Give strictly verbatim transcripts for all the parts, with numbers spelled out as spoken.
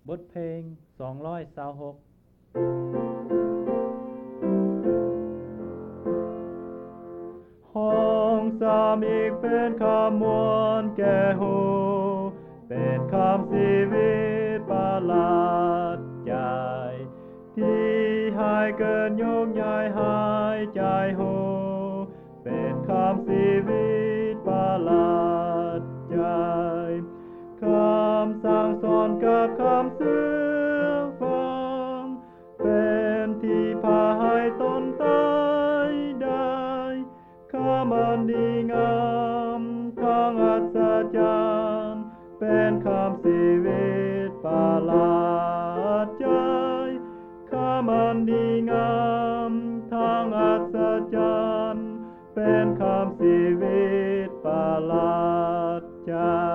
บทเพลงสองร้อยยี่สิบหกห้องสามอีกเป็นคำมวลแก่หูเป็นคำชีวิตประหลาดใจที่หายเกินโยงใหญ่หายใจหูเป็นคำชีวิตประหลาดใจคำสั่งสอนกับคำเสื่อฟังเป็นที่พาให้ตนตายได้ข้ามันดีงามทางอัศจรรย์เป็นคำชีวิตประหลาดใจข้ามันดีงามทางอัศจรรย์เป็นคำชีวิตประหลาดใจ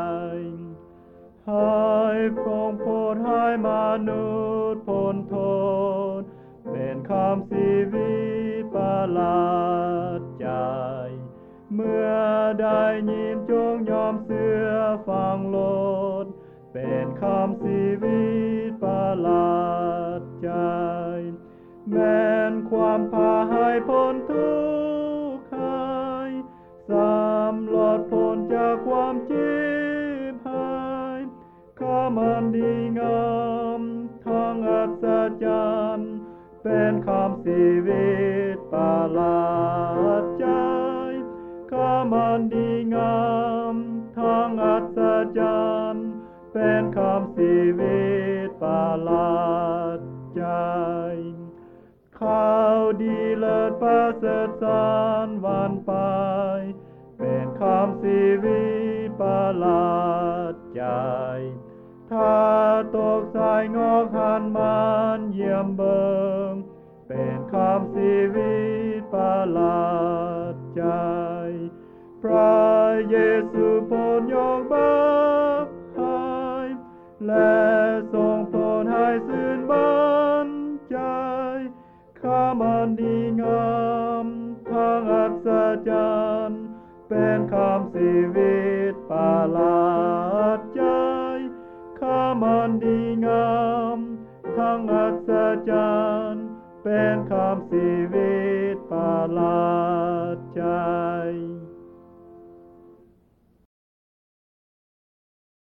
ให้พระองค์โปรดให้มนุษย์พ้นโทษเป็นคำชีวิตประหลาดใจเมื่อได้ยินจงยอมเสื่อฟังโลดเป็นคำชีวิตประหลาดใจแม้นความพาให้พ้นทุกข์ให้สามหลอดพ้นจากความเจ็บหายข้ามันดีงามทางอัศจรรย์เป็นคำชีวิตประหลาดใจข้ามันดีงามทางอัศจรรย์เป็นคำชีวิตประหลาดใจข่าวดีเลิศประเสริฐสารวันไปเป็นคำชีวิตประหลาดใจถ้าตกสายงอกหันมันเยี่ยมเบิงเป็นคำชีวิตประหลาดใจพระเยซูพ้นยกบาปให้และทรงพ้นให้สิ้นบัญใจข้ามันดีงามทางอัศจรรย์เป็นคำชีวิตประหลาดใจข้ามันดีงามทางอัศจรรย์เป็นคำชีวิตประหลาด